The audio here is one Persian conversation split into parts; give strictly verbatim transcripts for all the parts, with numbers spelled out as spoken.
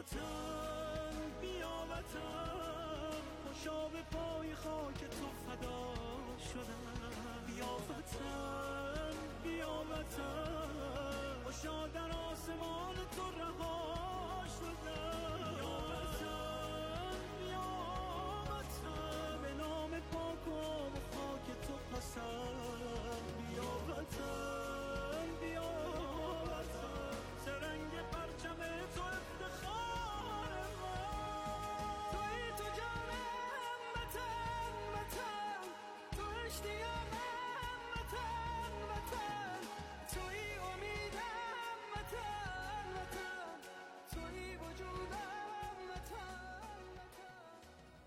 وطن بیا وطن، خوشا به پای خاک تو فدا شدم. بیا وطن بیا وطن، خوشا در آسمان تو رها شدم. بیا وطن بیا وطن، به نام پاک و آب و خاک تو پسند. بیا وطن بیا وطن، سرنگ پرچم تو افتخار من. توی تو جانم وطن وطن، تو اشتیاقم وطن وطن، توی امیدم وطن وطن، توی وجودم وطن وطن.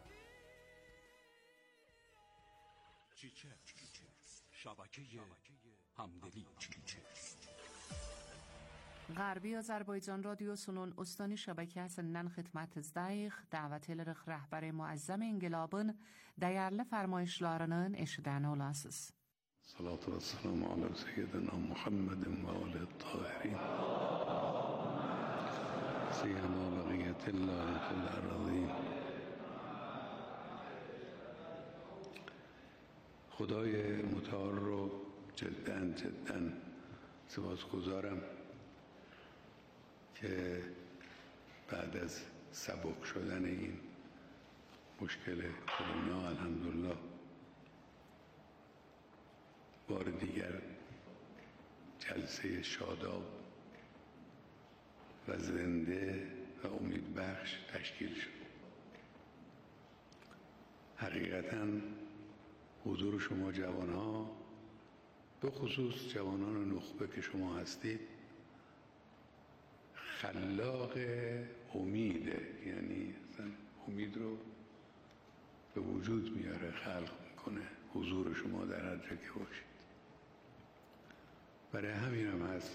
چیچر شبکه همدلی. غربی Azerbaycan radyosunun Ustani şəbəkəsindən xidmət edək. Dəvət edirik rəhbəri müəzzəm inqilabın dəyərli fərmayışlarının eşidəni olasınız. Salatu və selamu alə seyyidina Muhammedin və alə tahirin. Seyyidina bəqiyyətillahi fil ərazin. خدای متعال رو جداً جداً سپاسگزارم که بعد از سبک شدن این مشکل کرونا الحمدلله بار دیگر جلسه شاداب و زنده و امیدبخش تشکیل شد. حقیقتاً حضور شما جوانها، به خصوص جوانان نخبه که شما هستید، خلاق امیده. یعنی اصلا امید رو به وجود میاره، خلق میکنه حضور شما در هر جا که باشید. برای همین هم هست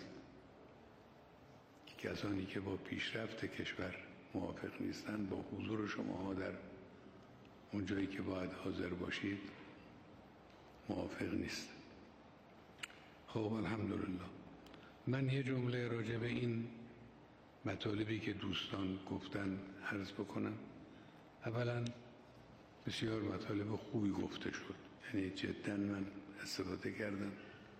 که کسانی که با پیشرفت کشور موافق نیستن با حضور شما در اون جایی که باید حاضر باشید موافق نیست. خب الحمدلله. من یه جمله راجع به این مطالبی که دوستان گفتن عرض بکنم. اولا بسیار مطالب خوبی گفته شد، یعنی جدا من استفاده کردم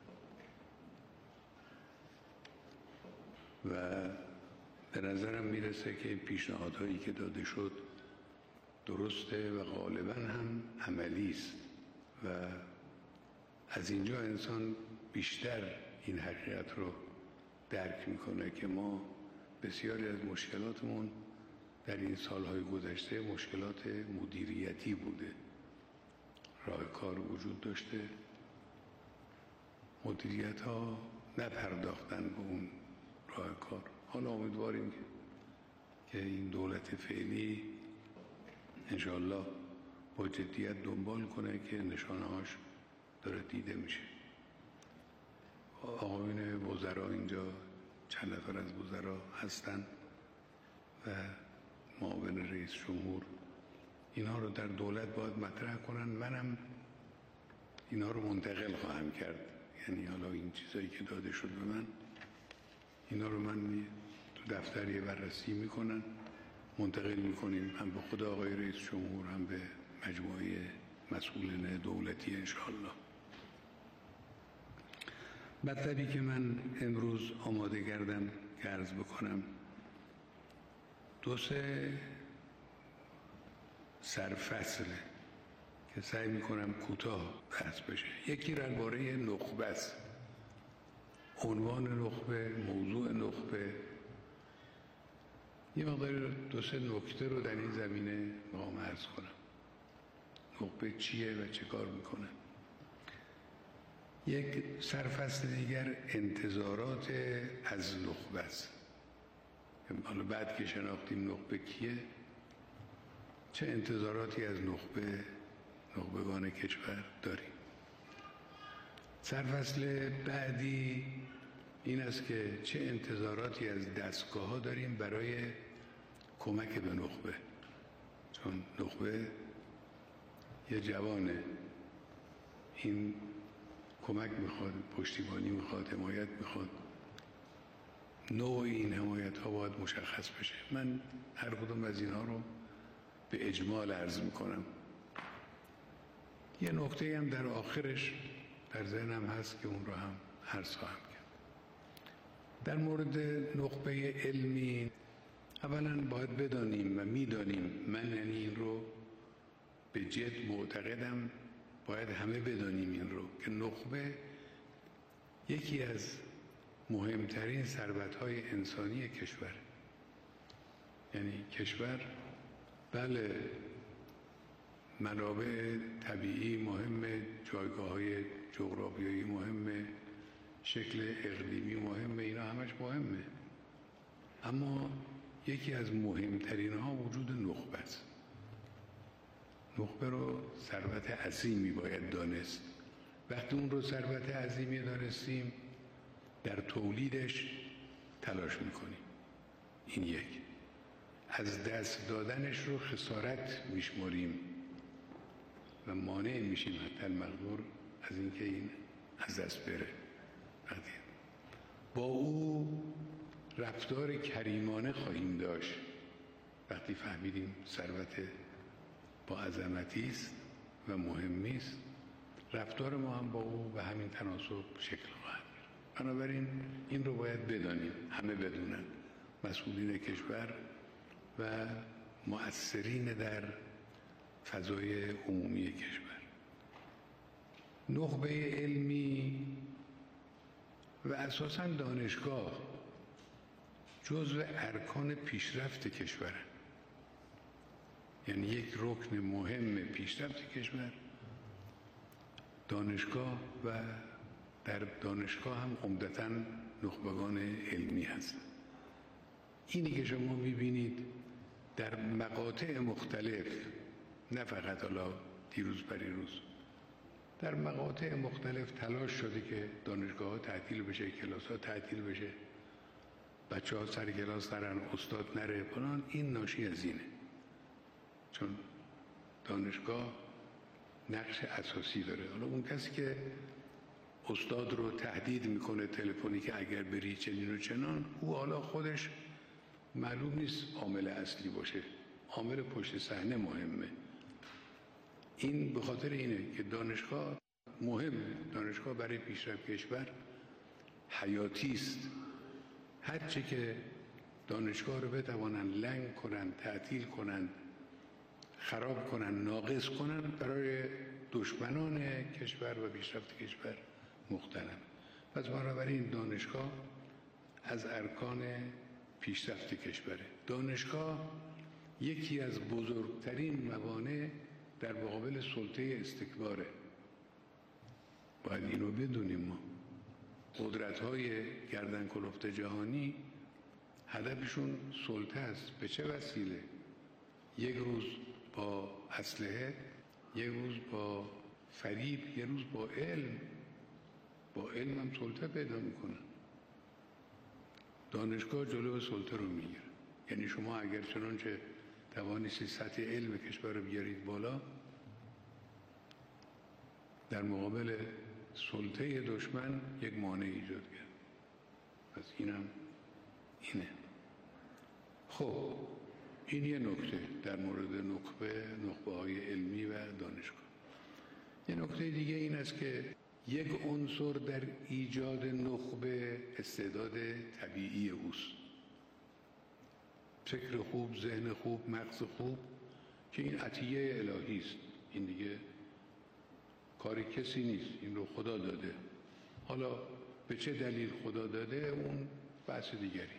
و به نظرم میرسه که این پیشنهادهایی که داده شد درسته و غالبا هم عملی است و از اینجا انسان بیشتر این حقیقت رو درک میکنه که ما بسیاری از مشکلاتمون در این سالهای گذشته مشکلات مدیریتی بوده. راه کار وجود داشته، مدیریت ها نپرداختن به اون راه کار. حالا امیدواریم که این دولت فعلی انشاءالله با جدیت دنبال کنه که نشانه هاش داره دیده میشه. آقایون وزرا اینجا چند نفر از وزرا هستن و معاون رئیس جمهور اینا رو در دولت باید مطرح کنن. منم اینا رو منتقل خواهم کرد. یعنی حالا این چیزایی که داده شد به من، اینا رو من تو دفتر یه بررسی میکنن، منتقل میکنیم هم به خود آقای رئیس جمهور هم به مجموعه مسئولین دولتی انشاءالله. مطلبی که من امروز آماده کردم که عرض بکنم دو سه سرفصله که سعی میکنم کوتاه بحث بشه. یکی درباره نخبه است، عنوان نخبه، موضوع نخبه. یه مقدار دو سه نکته رو در این زمینه میخوام عرض کنم. نخبه چیه و چه کار میکنه؟ یک سرفصل دیگر انتظارات از نخبه است. حالا بعد که شناختیم نخبه کیه، چه انتظاراتی از نخبه نخبگان کشور داریم. سرفصل بعدی این است که چه انتظاراتی از دستگاه ها داریم برای کمک به نخبه. چون نخبه یه جوانه، این کمک میخواد، پشتیبانی میخواد، حمایت میخواد. نوع این حمایت ها باید مشخص بشه. من هر کدوم از اینها رو به اجمال عرض میکنم. یه نکته هم در آخرش در ذهنم هست که اون رو هم عرض خواهم کرد. در مورد نخبه علمی اولا باید بدانیم و میدانیم، من یعنی این رو به جد معتقدم، باید همه بدانیم این رو، که نخبه یکی از مهمترین ثروت‌های انسانی کشور. یعنی کشور بله منابع طبیعی مهمه، جایگاه‌های جغرافیایی مهمه، شکل اقلیمی مهمه، اینا همش مهمه، اما یکی از مهمترین ها وجود نخبه است. نخبه رو ثروت عظیمی باید دانست. وقتی اون رو ثروت عظیمی دانستیم در تولیدش تلاش میکنیم. این یک. از دست دادنش رو خسارت میشماریم و مانع میشیم حتی المقدور از اینکه این از دست بره. با او رفتار کریمانه خواهیم داشت وقتی فهمیدیم ثروت با عظمتی است و مهمی است. رفتار ما هم با او به همین تناسب شکل خواهد گرفت. بنابراین این رو باید بدانیم، همه بدونن، مسئولین کشور و مؤثرین در فضای عمومی کشور. نخبه علمی و اساساً دانشگاه جزو ارکان پیشرفت کشور، یعنی یک رکن مهم پیشرفت کشور دانشگاه و در دانشگاه هم عمدتاً نخبگان علمی هستند. اینی که شما می‌بینید در مقاطع مختلف، نه فقط حالا دیروز پریروز، در مقاطع مختلف تلاش شده که دانشگاه‌ها تعطیل بشه، کلاس‌ها تعطیل بشه، بچه‌ها سر کلاس نرن، استاد نره، فلان. این ناشی از اینه، چون دانشگاه نقش اساسی داره. حالا اون کسی که استاد رو تهدید میکنه تلفنی که اگر بری چنین و چنان، او حالا خودش معلوم نیست عامل اصلی باشه، عامل پشت صحنه مهمه. این به خاطر اینه که دانشگاه مهمه، دانشگاه برای پیشرفت کشور حیاتی است. هرچه که دانشگاه رو بتوانن لنگ کنن، تعطیل کنن، خراب کنن، ناقص کنن، برای دشمنان کشور و پیشرفت کشور مختلف. پس بنابراین دانشگاه از ارکان پیشرفت کشوره. دانشگاه یکی از بزرگترین موانع در مقابل سلطه استکباره. باید اینو بدونیم. ما قدرت‌های گردن کلفت جهانی هدفشون سلطه است. به چه وسیله؟ یک روز با اسلحه، یک روز با فریب، یک روز با علم. با علم هم سلطه پیدا میکنن. دانشگاه جلو سلطه رو میگیره. یعنی شما اگر چنانچه توانستی سطح علم کشور رو بیارید بالا، در مقابل سلطه دشمن یک مانع ایجاد کرد. پس اینم اینه. خب این یه نکته در مورد نخبه، نخبه های علمی و دانشگاه. یه نکته دیگه این است که یک عنصر در ایجاد نخبه استعداد طبیعی اوست. فکر خوب، ذهن خوب، مغز خوب، که این عطیه الهی است. این دیگه کاری کسی نیست، این رو خدا داده. حالا به چه دلیل خدا داده اون بحث دیگری.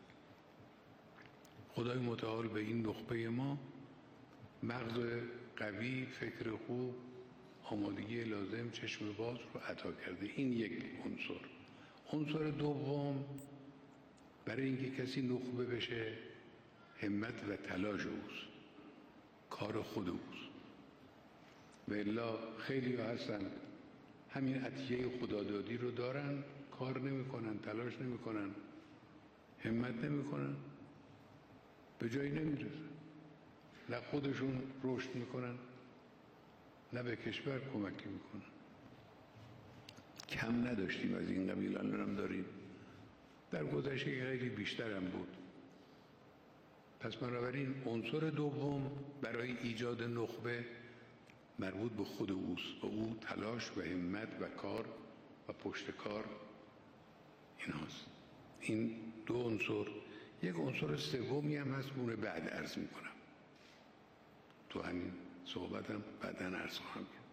خدای متعال به این نخبه ما مغز قوی، فکر خوب، آمادگی لازم، چشم باز رو عطا کرده. این یک عنصر. عنصر دوم، برای اینکه کسی نخبه بشه، همت و تلاش اوست، کار خود اوست. و الا خیلی هستن همین عطیه خدادادی رو دارن، کار نمی کنن، تلاش نمی کنن، همت نمی کنن، به جایی نمی رسن. نه خودشون رشد می کنن، نه به کشور کمکی می کنن. کم نداشتیم از این قبیل، الان هم داریم. در گذشته خیلی بیشترم بود. پس بنابراین عنصر دوم برای ایجاد نخبه مربوط به خود اوست و او تلاش و همت و کار و پشت کار ایناست. این دو عنصر. یک عنصر سومی هم هست، اون بعد عرض میکنم تو همین صحبتم بعداً عرض خواهم کرد.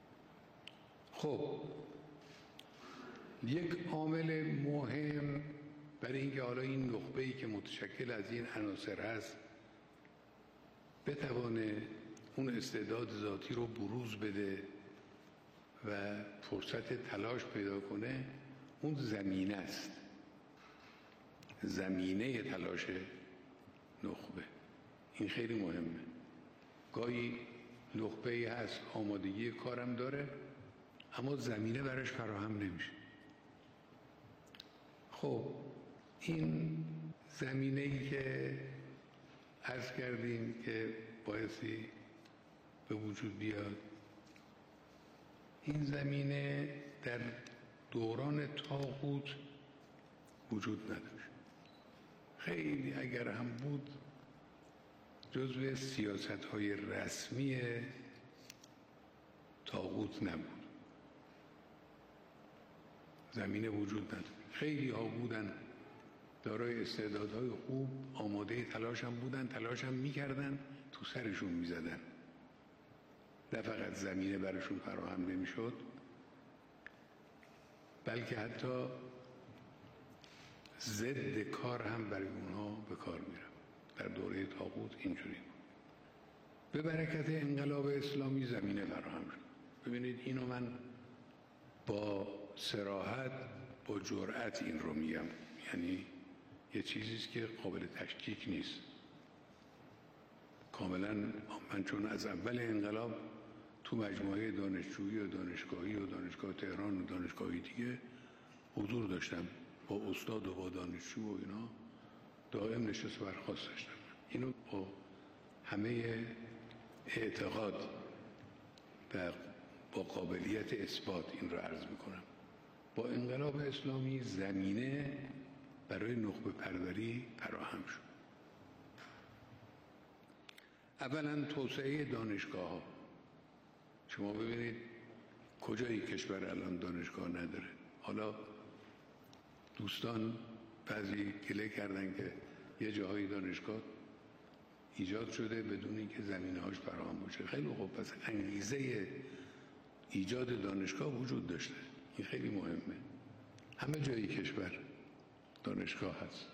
خب یک عامل مهم برای اینکه حالا این نخبه‌ای که متشکل از این عناصر هست بتوانه اون استعداد ذاتی رو بروز بده و فرصت تلاش پیدا کنه، اون زمینه است، زمینه تلاش نخبه. این خیلی مهمه. گاهی نخبه‌ای هست آمادگی کارم داره اما زمینه براش فراهم نمیشه. خب این زمینه‌ای که عرض کردیم که بایستی به وجود بیاد، این زمینه در دوران طاغوت وجود نداشت. خیلی اگر هم بود جزو سیاست‌های رسمی طاغوت نبود. زمینه وجود نداشت. خیلی ها بودن دارای استعدادهای خوب، آماده تلاش هم بودن، تلاش هم میکردن، تو سرشون میزدن. نه فقط زمینه براشون فراهم نمیشد بلکه حتی ضد کار هم برای اونها به کار میرفت. در دوره طاغوت اینجوری بود. به برکت انقلاب اسلامی زمینه فراهم شد. ببینید اینو من با صراحت با جرأت این رو میگم، یعنی یه چیزیست که قابل تشکیک نیست. کاملا من چون از اول انقلاب تو مجموعه دانشجویی و دانشگاهی و دانشگاه تهران و دانشگاهی دیگه حضور داشتم، با استاد و با دانشجو و اینا دائم نشست و برخاست داشتم. اینو با همه اعتقاد و با قابلیت اثبات این رو عرض میکنم. با انقلاب اسلامی زمینه برای نخبه پروری فراهم شد. اولا توسعه دانشگاه ها. شما ببینید کجای کشور الان دانشگاه نداره. حالا دوستان بعضی گله کردن که یه جاهای دانشگاه ایجاد شده بدون اینکه زمینه‌هاش فراهم باشه. خیلی خوب، پس انگیزه ایجاد دانشگاه وجود داشته. این خیلی مهمه. همه جای کشور دانشگاه هست.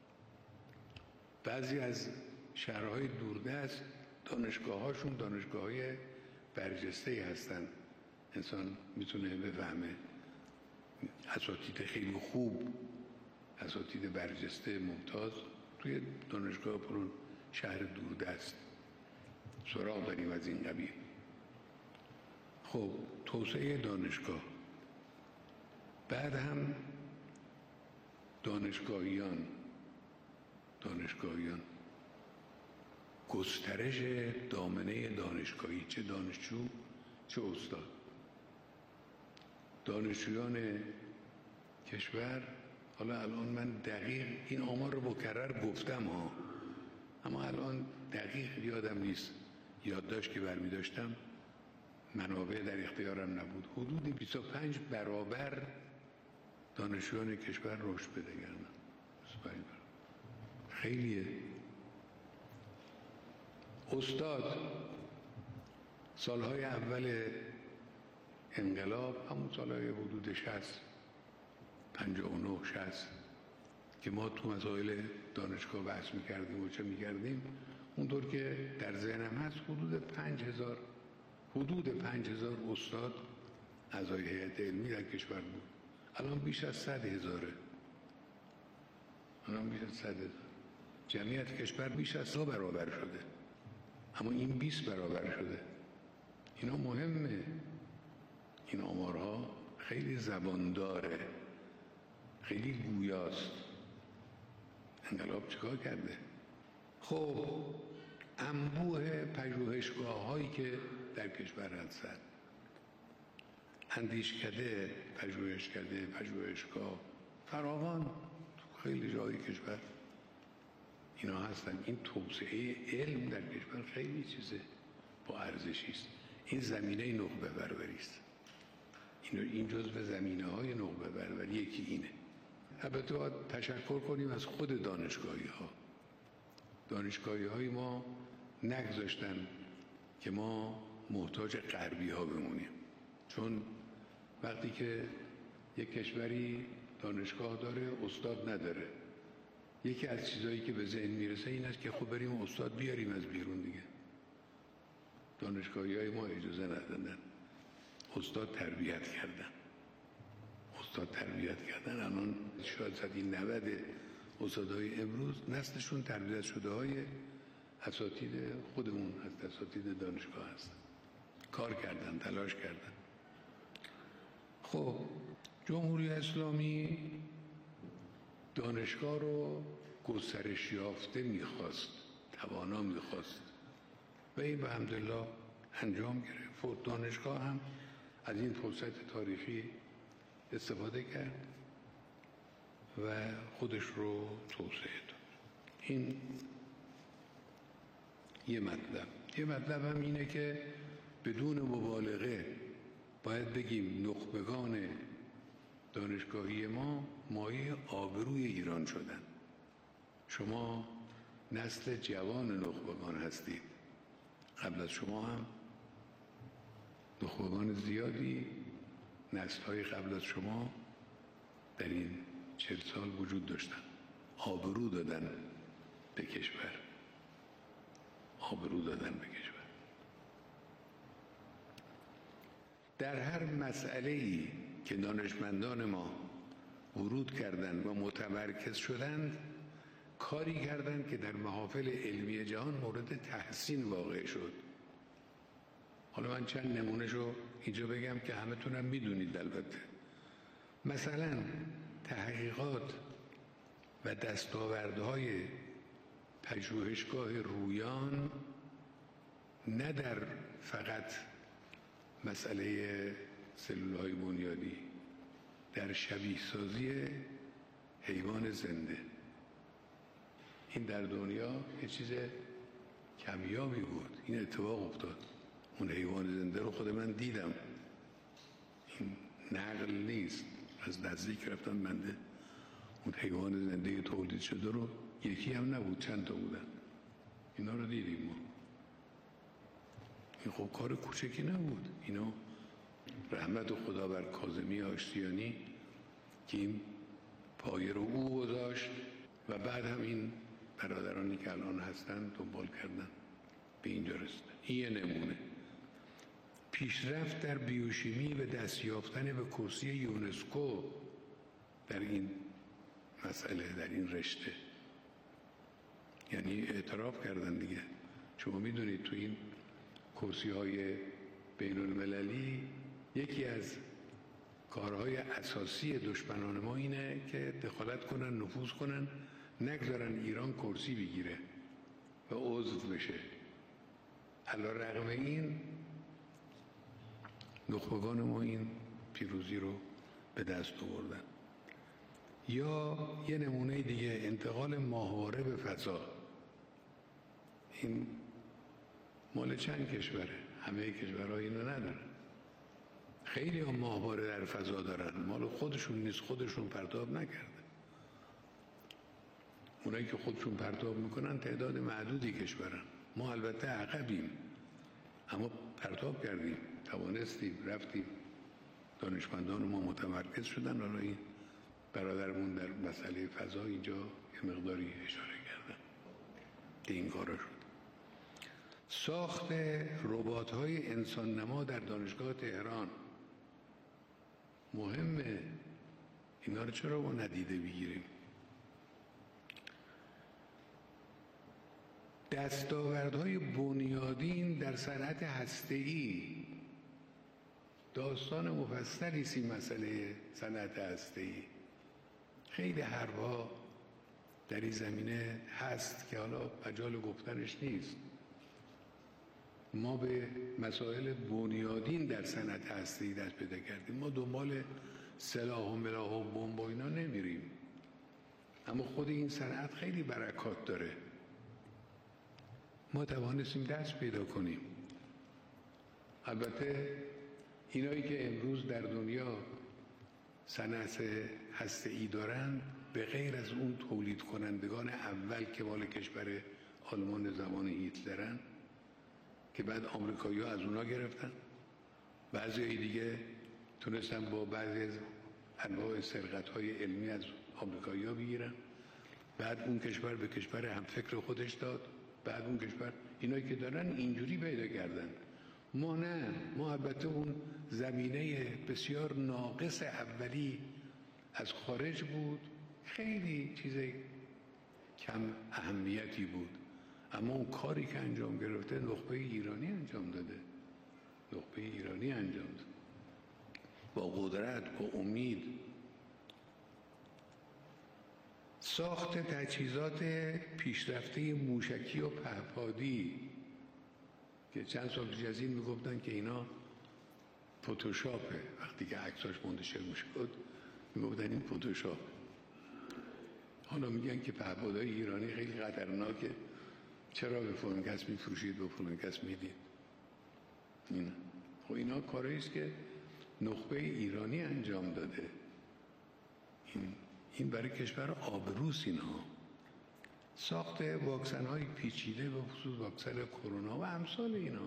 بعضی از شهرهای دوردست دانشگاه‌هاشون دانشگاه‌های برجسته‌ای هستن. انسان میتونه بفهمه اساتید خیلی خوب، اساتید برجسته ممتاز توی دانشگاه پرون شهر دوردست سراغ داریم از این قبیل. خب توسعه دانشگاه، بعد هم دانشگاهیان دانشگاهیان گسترش دامنه دانشگاهی، چه دانشجو چه استاد. دانشجویان کشور، حالا الان من دقیق این آمار رو مکرر گفتم ها، اما الان دقیق یادم نیست، یادداشت که برمی داشتم منابع در اختیارم نبود، حدود بیست و پنج برابر دانشجویان کشور رشد پیدا کردن. خیلیه. استاد سالهای اول انقلاب، همون سالهای حدود شصت پنجاه و نه شصت که ما تو مسائل دانشگاه بحث میکردیم و چه میکردیم، اونطور که در ذهنم هست حدود پنج هزار حدود پنج هزار استاد اعضای هیئت علمی در کشور بود. الان بیش از صد هزاره. الان بیش از صد هزار. جمعیت کشور بیش از سه برابر شده، اما این بیست برابر شده. اینا مهمه. این آمارها خیلی زبان داره، خیلی گویاست. انقلاب چیکار کرده؟ خب انبوه پژوهشگاه هایی که در کشور هستند، اندیشکده، پژوهشکده، پژوهشگاه فراوان تو خیلی جای کشور اینا هستن. این توسعه علم در کشور خیلی چیزه با ارزشی است. این زمینه نخبه پروری است. این این جزء زمینه‌های نخبه پروری یکی اینه. البته باید تشکر کنیم از خود دانشگاهی‌ها. دانشگاهی‌های ما نگذاشتن که ما محتاج غربی‌ها بمونیم، چون وقتی که یک کشوری دانشگاه داره استاد نداره، یکی از چیزایی که به ذهن میرسه این است که خب بریم استاد بیاریم از بیرون دیگه. دانشگاهی‌های ما اجازه ندادن، استاد تربیت کردن استاد تربیت کردن الان شاید صدی نود استادای امروز نسلشون تربیت شده های اساتید خودمون هست، اساتید دانشگاه هستن، کار کردن، تلاش کردن. خب جمهوری اسلامی دانشگاه رو گسترش یافته میخواست، توانا میخواست و این به حمدالله انجام گرفت. دانشگاه هم از این فرصت تاریخی استفاده کرد و خودش رو توسعه داد. این یه مطلب. یه مطلب هم اینه که بدون مبالغه باید بگیم نخبگان دانشگاهی ما مایه آبروی ایران شدن. شما نسل جوان نخبگان هستید. قبل از شما هم نخبگان زیادی نسل‌های قبل از شما در این چهل سال وجود داشتن، آبرو دادن به کشور آبرو دادن به کشور. در هر مسئله‌ای که دانشمندان ما ورود کردند و متمرکز شدند، کاری کردند که در محافل علمی جهان مورد تحسین واقع شد. حالا من چند نمونهشو اینجا بگم که همه تونم میدونید. البته مثلا تحقیقات و دستاوردهای پژوهشگاه رویان نه در فقط مسئله سلولهای بنیادی، در شبیه سازی حیوان زنده. این در دنیا یه چیز کمیابی بود، این اتفاق افتاد. اون حیوان زنده رو خود من دیدم، این نقل نیست، از نزدیک رفتم بنده اون حیوان زنده تولید شده رو، یکی هم نبود چند تا بودن، اینا رو دیدیم ما. این خب کار کوچکی نبود. اینا رحمت خدا بر کاظمی آشتیانی که این پایه رو او گذاشت و بعد هم این برادرانی که الان هستن دنبال کردن به اینجا رسیدن. این یه نمونه. پیشرفت در بیوشیمی و دست یافتن به کرسی یونسکو در این مسئله، در این رشته، یعنی اعتراف کردن دیگه. شما میدونید تو این کرسی های بین المللی یکی از کارهای اساسی دشمنان ما اینه که دخالت کنن، نفوذ کنن، نگذارن ایران کرسی بگیره و عضو بشه. علی رغم این نخبگان ما این پیروزی رو به دست آوردن. یا یه نمونه دیگه، انتقال ماهواره به فضا. این مال چند کشوره؟ همه کشورها اینو ندارن. خیلی هم ماهواره در فضا دارن، مال خودشون نیست، خودشون پرتاب نکردن. اونایی که خودشون پرتاب میکنن تعداد معدودی کشورن. ما البته عقبیم، اما پرتاب کردیم، توانستیم، رفتیم. دانشمندان ما متمرکز شدن. حالا این برادرمون در مسئله فضا اینجا یه مقداری اشاره کردن که این کارا شد. ساخت ربات‌های انسان نما در دانشگاه تهران مهمه. اینا رو چرا ما ندیده بگیریم؟ دستاوردهای بنیادین در صنعت هسته‌ای، داستان مفصلی است این مسئله صنعت هسته‌ای. خیلی حرفا در این زمینه هست که حالا مجال گفتنش نیست. ما به مسائل بنیادین در صنعت هسته‌ای دست پیدا کردیم. ما دنبال سلاح و ملاح و بمب و اینا نمیریم. اما خود این صنعت خیلی برکات داره. ما توانستیم دست پیدا کنیم. البته اینایی که امروز در دنیا صنعت هسته‌ای دارن به غیر از اون تولید کنندگان اول که مال کشور آلمان زمان هیتلرن که بعد آمریکایی‌ها از اونا گرفتن، بعضی دیگه تونستن با بعضی از انواع سرقت‌های علمی از آمریکایی‌ها بگیرن، بعد اون کشور به کشور هم فکر خودش داد، بعد اون کشور اینایی که دارن اینجوری پیدا کردن. ما نه، ما البته اون زمینه بسیار ناقص اولی از خارج بود، خیلی چیز کم اهمیتی بود، اما اون کاری که انجام گرفته نخبه ایرانی انجام داده، نخبه ایرانی انجام داده با قدرت، با امید. ساخت تجهیزات پیشرفته موشکی و پهپادی که چند سال پیش از این میگفتن که اینا فتوشاپه، وقتی که عکساش منتشر میشد میگفتن این فتوشاپ. حالا میگن که پهپادهای ایرانی خیلی خطرناکه، چرا به فلان کس میفروشید به فلان کس میدید؟ این خب اینا کاری است که نخبه ایرانی انجام داده. این این برای کشور آبروست. اینا ساخت واکسن های پیچیده به خصوص واکسن کرونا و امثال اینا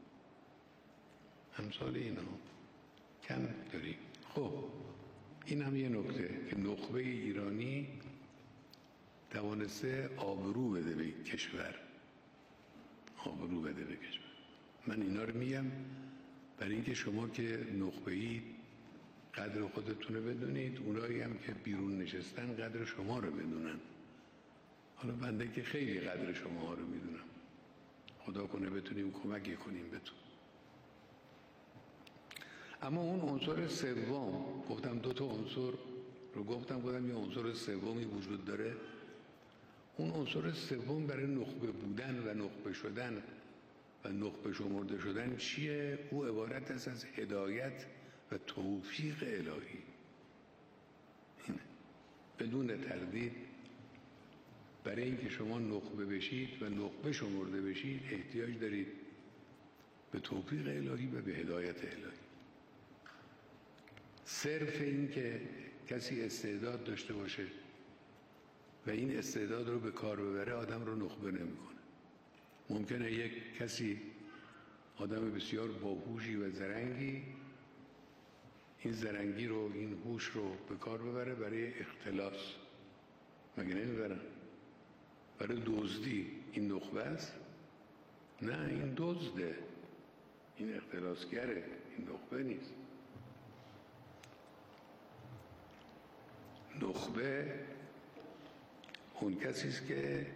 امثال اینا کم داریم. خب این هم یه نکته که نخبه ایرانی توانسته آبرو بده به کشور، آبرو بده به کشور. من اینا رو میگم برای اینکه شما که نخبه‌ای قدر خودتون رو بدونید، اونایی هم که بیرون نشستن قدر شما رو بدونن. حالا بنده که خیلی قدر شما رو میدونم، خدا کنه بتونیم کمکی کنیم بهتون. اما اون عنصر سوم، گفتم دو تا عنصر رو گفتم گفتم یه عنصر سومی وجود داره. اون عنصر سوم برای نخبه بودن و نخبه شدن و نخبه شمرده شدن چیه؟ او عبارت است از هدایت و توفیق الهی. اینه. بدون تردید برای اینکه شما نخبه بشید و نخبه شمرده بشید احتیاج دارید به توفیق الهی و به هدایت الهی. صرف این که کسی استعداد داشته باشه و این استعداد رو به کار ببره آدم رو نخبه نمیکنه. ممکنه یک کسی آدم بسیار باهوشی و زرنگی این زرنگی رو، این هوش رو به کار ببره برای اختلاس. مگه نمیبرن؟ برای دزدی. این نخبه است؟ نه، این دزده، این اختلاسگره، این نخبه نیست. نخبه اون کسی است که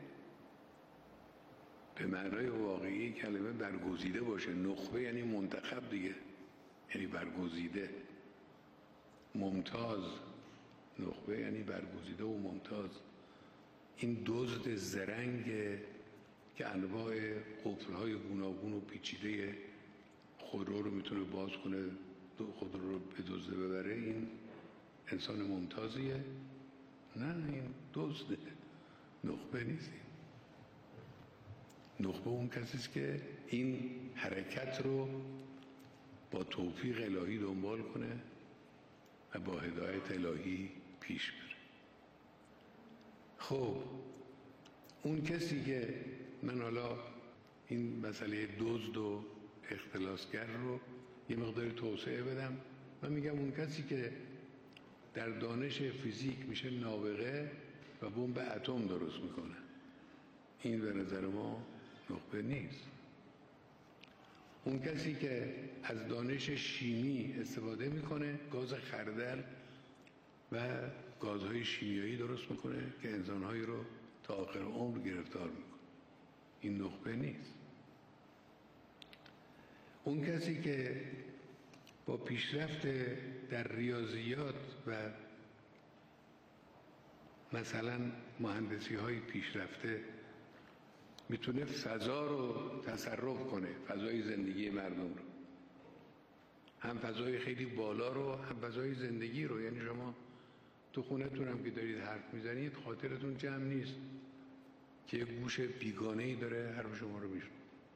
به معنای واقعی کلمه برگزیده باشه. نخبه یعنی منتخب دیگه، یعنی برگزیده، ممتاز. نخبه یعنی برگزیده و ممتاز. این دزد زرنگ که انواع قفل‌های گوناگون و پیچیده خودرو رو میتونه باز کنه، خودرو رو به دزده ببره، این انسان ممتازیه؟ نه، این دزده، نخبه نیست. نخبه اون کسی است که این حرکت رو با توفیق الهی دنبال کنه و با هدایت الهی پیش بره. خب اون کسی که من حالا این مسئله دزد و اختلاسگر رو یه مقدار توسعه بدم، من میگم اون کسی که در دانش فیزیک میشه نابغه و بمب اتم درست میکنه، این به نظر ما نخبه نیست. اون کسی که از دانش شیمی استفاده میکنه، گاز خردل و گازهای شیمیایی درست میکنه که انسانهایی رو تا آخر عمر گرفتار میکنه، این نخبه نیست. اون کسی که با پیشرفت در ریاضیات و مثلا مهندسی های پیشرفته میتونه فضا رو تصرف کنه، فضای زندگی مردم رو، هم فضای خیلی بالا رو هم فضای زندگی رو. یعنی شما تو خونتون هم که دارید حرف میزنید خاطرتون جمع نیست که یه گوش بیگانه‌ای داره حرف شما رو میشنوه.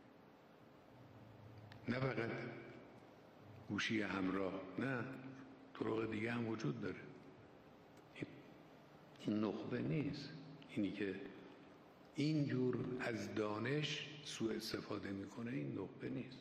نه فقط گوشی همراه، نه طرق دیگه هم وجود داره. این نخبه نیست. اینی که اینجور از دانش سوء استفاده میکنه این نخبه نیست.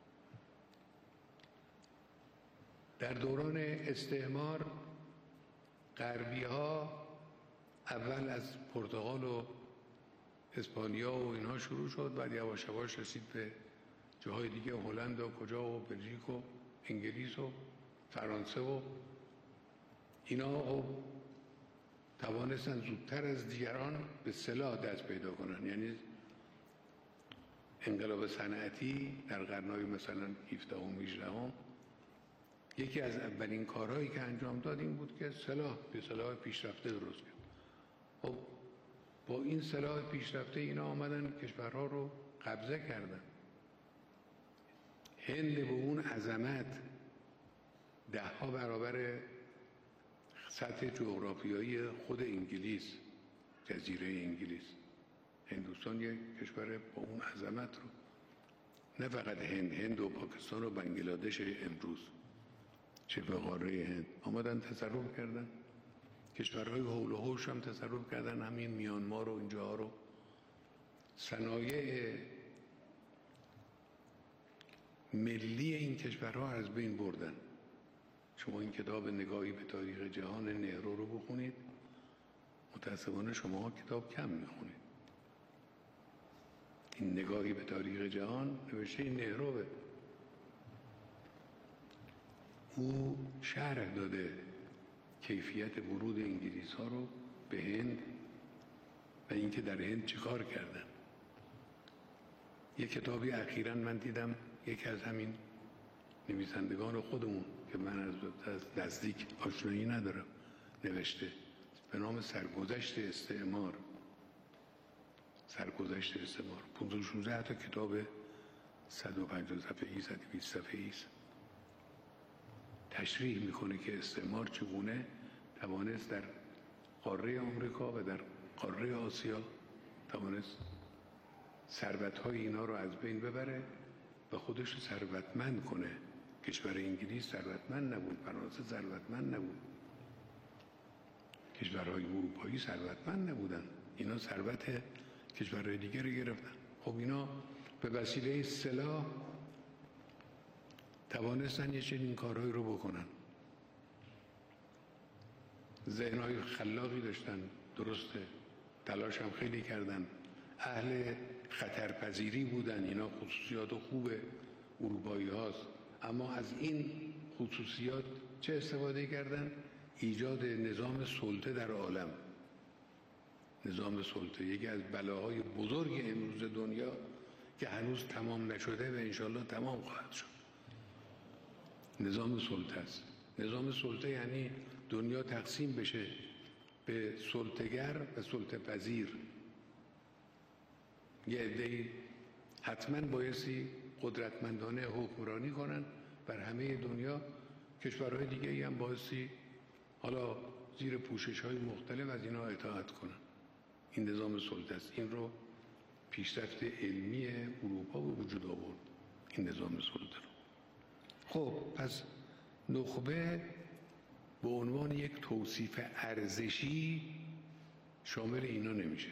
در دوران استعمار غربی ها اول از پرتغال و اسپانیا و اینها شروع شد، بعد یواش یواش رسید به جاهای دیگه، هلند و کجا و بلژیک و انگلیس و فرانسه و اینا و توانستن زودتر از دیگران به سلاح دست پیدا کنن. یعنی انقلاب صنعتی در قرن‌های مثلا هفدهم و هجدهم یکی از اولین کارهایی که انجام داد این بود که سلاح به سلاح پیشرفته درست کرد. خب با این سلاح پیشرفته اینا آمدن کشورها رو قبضه کردن. هند به اون عظمت ده ها برابر سطح جغرافیایی خود انگلیس، جزیره انگلیس، هندوستان یک کشور با اون عظمت رو، نه فقط هند، هند و پاکستان و بنگلادش امروز شبه قاره هند آمدن تصرف کردن. کشورهای حول و حوش هم تصرف کردن، همین میانمار و اینجاها رو. صنایع ملی این کشورها از بین بردن. شما این کتاب نگاهی به تاریخ جهان نهرو رو بخونید، متاسفانه شما کتاب کم میخونید. این نگاهی به تاریخ جهان نوشته نهروه. او شرح داده کیفیت ورود انگلیس ها رو به هند و اینکه در هند چیکار کردن. یک کتابی اخیراً من دیدم یکی از همین نویسندگان خودمون که من از نزدیک آشنایی ندارم نوشته به نام سرگذشت استعمار. سرگذشت استعمار پانصد و شانزده تا کتاب صد و پنجاه صفحه‌ای، صد و بیست صفحه‌ای است. تشریح میکنه که استعمار چگونه توانست در قاره آمریکا و در قاره آسیا توانست ثروت‌های اینا رو از بین ببره و خودش رو ثروتمند کنه. کشور انگلیس ثروتمند نبود، فرانسه ثروتمند نبود، کشورهای اروپایی ثروتمند نبودن، اینا ثروت کشورهای دیگه رو گرفتن. خب اینا به وسیله سلاح توانستن یه چنین کارهایی رو بکنن. ذهنهای خلاقی داشتن، درسته، تلاش هم خیلی کردن، اهل خطرپذیری بودن. اینا خصوصیات خوب اروپایی هاست، اما از این خصوصیات چه استفاده کردن؟ ایجاد نظام سلطه در عالم. نظام سلطه یکی از بلاهای بزرگ امروز دنیا که هنوز تمام نشده و انشالله تمام خواهد شد. نظام سلطه است. نظام سلطه یعنی دنیا تقسیم بشه به سلطه‌گر و سلطه پذیر. یه عده‌ای حتما بایستی قدرتمندانه حکمرانی کنن بر همه دنیا، کشورهای دیگه ای هم بایستی حالا زیر پوشش‌های مختلف از اینا اطاعت کنن. این نظام سلطه است. این رو پیشرفت علمی اروپا به وجود آورد، این نظام سلطه رو. خب پس نخبه به عنوان یک توصیف ارزشی شامل اینا نمیشه.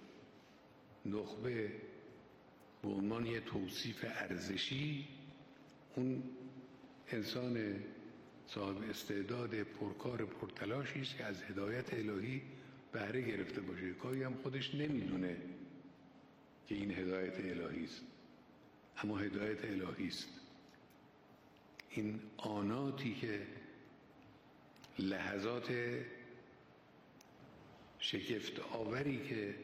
نخبه به عنوان یک توصیف ارزشی اون انسان صاحب استعداد پرکار پرتلاشی است که از هدایت الهی بهره گرفته باشه. گاهی هم خودش نمیدونه که این هدایت الهی است، اما هدایت الهی است. این آناتی که لحظات شگفت آوری که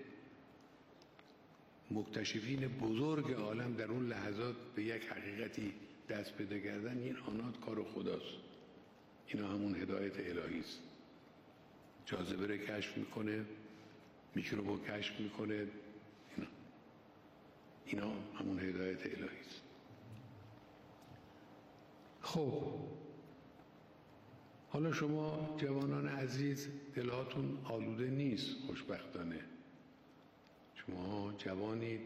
مکتشفین بزرگ عالم در اون لحظات به یک حقیقتی دست پیدا کردن، این آنات کار خداست. اینا همون هدایت الهی است. جاذبه رو کشف میکنه، میکروب رو کشف میکنه، اینا اینا همون هدایت الهی است. خب حالا شما جوانان عزیز دلهاتون آلوده نیست، خوشبختانه شما جوانید.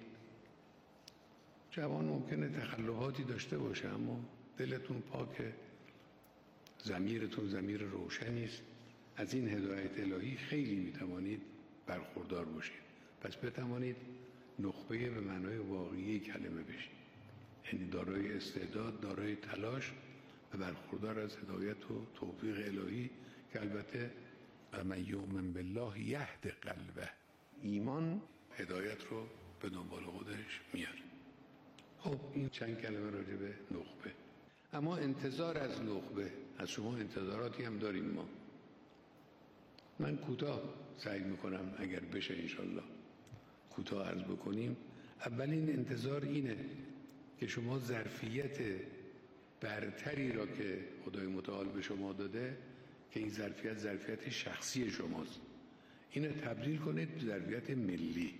جوان ممکنه تخلفاتی داشته باشه اما دلتون پاکه، ضمیرتون ضمیر روشنی است. از این هدایت الهی خیلی میتوانید برخوردار باشید، پس بتوانید نخبه به معنای واقعی کلمه بشید، یعنی دارای استعداد، دارای تلاش و برخوردار از هدایت و توفیق الهی که البته من یؤمن بالله یهد قلبه، ایمان هدایت رو به دنبال خودش میاره. خب این چند کلمه راجع به نخبه. اما انتظار از نخبه، از شما انتظاراتی هم داریم ما. من کوتاه سعی میکنم اگر بشه انشالله کوتاه عرض بکنیم. اولین انتظار اینه که شما ظرفیت برتری را که خدای متعال به شما داده، که این ظرفیت ظرفیت شخصی شماست، اینو تبدیل کنید به ظرفیت ملی.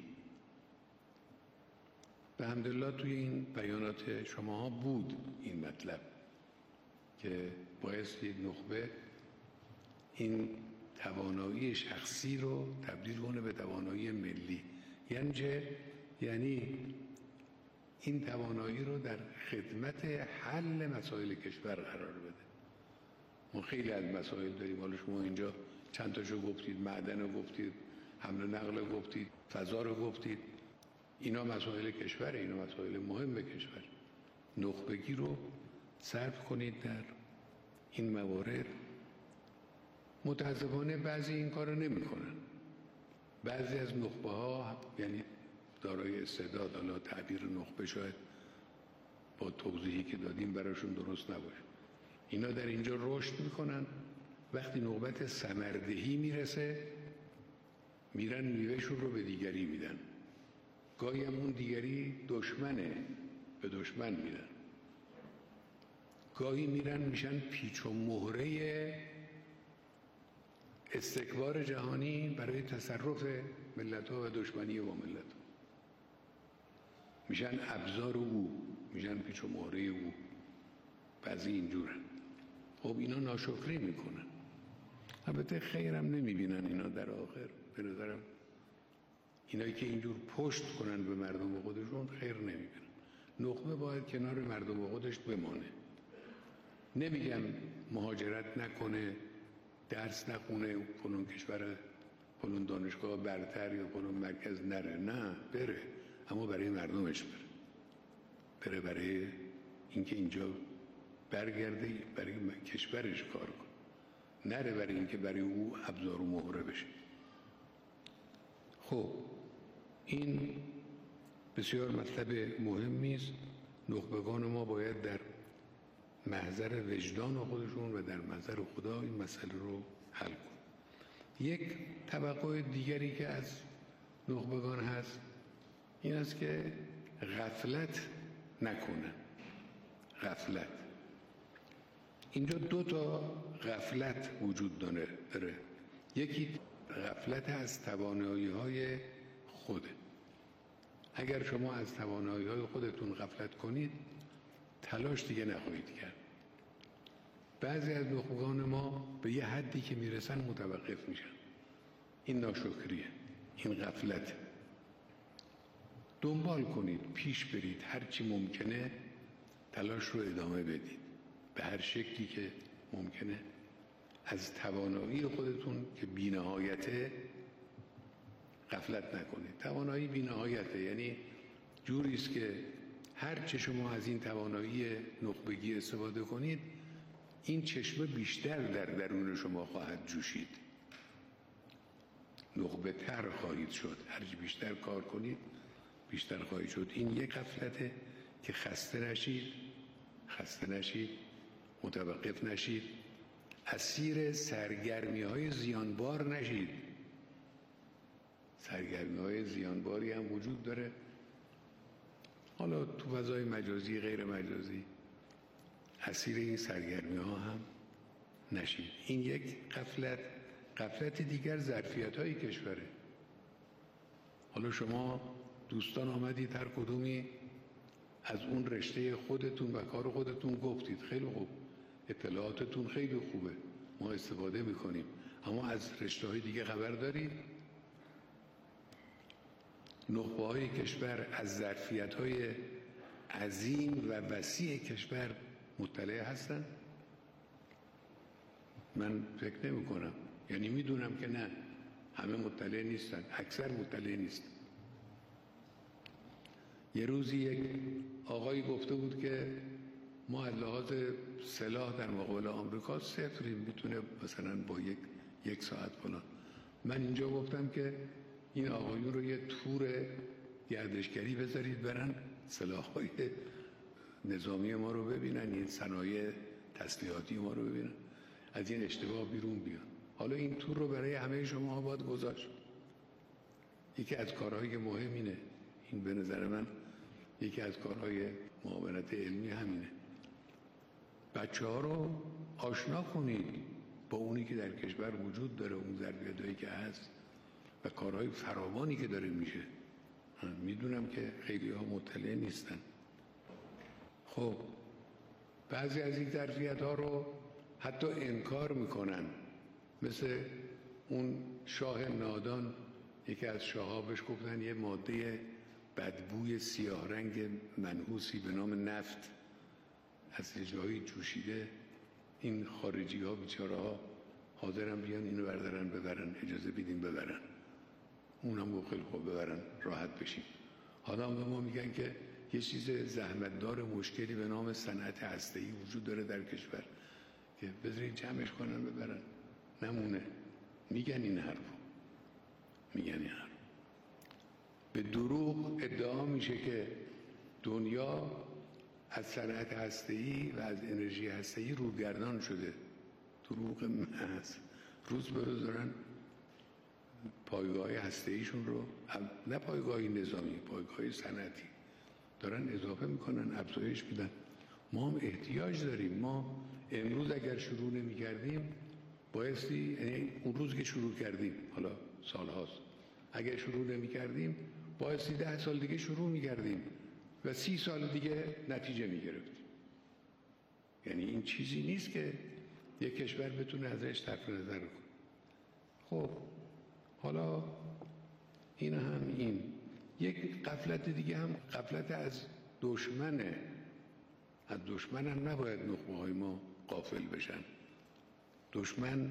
به حمدالله توی این بیانات شماها بود این مطلب که بایستی نخبه این توانایی شخصی رو تبدیل کنه به توانایی ملی. یعنی چه؟ یعنی این توانایی رو در خدمت حل مسائل کشور قرار بده. ما خیلی از مسائل داریم، حالا شما اینجا چند تاشو گفتید، معدن رو گفتید، حمل و نقل رو گفتید، فضا رو گفتید، اینا مسائل کشوره، اینا مسائل مهم کشور. نخبگی رو صرف کنید در این موارد. متاسفانه بعضی این کار رو نمی کنن. بعضی از نخبه ها یعنی دارای استعداد، حالا تعبیر نخبه شاید با توضیحی که دادیم براشون درست نباشه، اینا در اینجا رشد میکنن، وقتی نوبت ثمردهی میرسه میرن میوهشون رو به دیگری میدن. گاهی هم اون دیگری دشمنه، به دشمن میدن. گاهی میرن میشن پیچ و مهره استکبار جهانی برای تصرف ملت‌ها و دشمنی با ملت‌ها. میشن ابزار او، میشن پیچ و مهره او. بعضی اینجورن. خب اینا ناشکری میکنن. البته خیرم نمیبینن اینا در آخر. به نظرم اینایی که اینجور پشت کنن به مردم خودشون خیر نمیبینن. نخبه باید کنار مردم خودش بمانه. نمیگم مهاجرت نکنه، درس نخونه، فلان کشور فلان دانشگاه برتر یا فلان مرکز نره، نه بره، اما برای مردمش بره، بره برای اینکه اینجا برگرده، برای کشورش کار کنه، نره برای اینکه برای او ابزار و مهره بشه. خب این بسیار مطلب مهمی است. نخبگان ما باید در محضر وجدان خودشون و در محضر خدا این مسئله رو حل کن. یک توقع دیگری که از نخبگان هست این است که غفلت نکنن. غفلت، اینجا دو تا غفلت وجود داره. یکی غفلت از توانایی‌های خوده. اگر شما از توانایی‌های خودتون غفلت کنید تلاش دیگه نخواهید کرد. بعضی از نخبگان ما به یه حدی که میرسن متوقف میشن. این ناشکریه، این غفلت. دنبال کنید، پیش برید، هر چی ممکنه تلاش رو ادامه بدید به هر شکلی که ممکنه. از توانایی خودتون که بی‌نهایته غفلت نکنید. توانایی بی‌نهایته، یعنی جوری است که هر چه شما از این توانایی نخبگی استفاده کنید این چشمه بیشتر در درون شما خواهد جوشید، نخبه تر خواهید شد. هرچی بیشتر کار کنید بیشتر خواهید شد. این یک غفلته که خسته نشید، خسته نشید، متوقف نشید، اسیر سرگرمی های زیانبار نشید. سرگرمی های زیانباری هم وجود داره، حالا تو فضای مجازی غیر مجازی. اسیر این سرگرمی ها هم نشید. این یک غفلت. غفلت دیگر ظرفیت های کشوره. حالا شما دوستان آمدید هر کدومی از اون رشته خودتون و کار خودتون گفتید، خیلی خوب، اطلاعاتتون خیلی خوبه، ما استفاده میکنیم. اما از رشته های دیگه خبر دارید؟ نخبه های کشور از ظرفیت های عظیم و وسیع کشور مطلع هستن؟ من فکر نمی کنم. یعنی میدونم که نه، همه مطلع نیستن، اکثر مطلع نیستن. یه روزی یک آقایی گفته بود که ما از لحاظ سلاح در مقابل آمریکا صفریم، میتونه مثلا با یک یک ساعت فلان. من اینجا گفتم که این آقایون رو یه تور گردشگری بذارید برن سلاح‌های نظامی ما رو ببینن، این صنایع تسلیحاتی ما رو ببینن، از این اشتباه بیرون بیان. حالا این تور رو برای همه شما باید گذاشت. یکی از کارهایی که مهم اینه، این به نظر من یکی از کارهای معاونت علمی همینه. بچه ها رو آشنا کنید با اونی که در کشور وجود داره، اون ظرفیتایی که هست و کارهای فراوانی که داره میشه. میدونم که خیلی ها مطلع نیستن. خب بعضی از این ظرفیت ها رو حتی انکار میکنن، مثل اون شاه نادان، یکی از شاه‌ها بهش گفتن یه ماده بدبوی سیاه رنگ منحوسی به نام نفت از یه جایی جوشیده. این خارجی ها بیچاره ها حاضرن بیان اینو بردارن ببرن، اجازه بدین ببرن. اونم گفت خیلی خوب ببرن راحت بشیم. حالا به ما میگن که یه چیز زحمتدار مشکلی به نام صنعت هسته‌ای وجود داره در کشور که بذارید جمعش کنن ببرن نمونه. میگن این حرفو میگن این حرف. به دروغ ادعا میشه که دنیا از صنعت هسته‌ای و از انرژی هسته‌ای روگردان شده. دروغ محض. روز به روز دارن پایگاه هسته‌ایشون رو، نه پایگاه نظامی، پایگاه صنعتی دارن اضافه میکنن، افزایش میدن. ما هم احتیاج داریم. ما امروز اگر شروع نمی‌کردیم بایستی، یعنی اون روز که شروع کردیم، حالا سال هاست، اگر شروع نمی‌کردیم بایستی ده سال دیگه شروع می‌کردیم و سی سال دیگه نتیجه می‌گرفتیم. یعنی این چیزی نیست که یک کشور بتونه ازش صرف نظر کنه. خب حالا این هم این یک غفلت دیگه هم غفلت از دشمنه. از دشمن هم نباید نخبه های ما غافل بشن. دشمن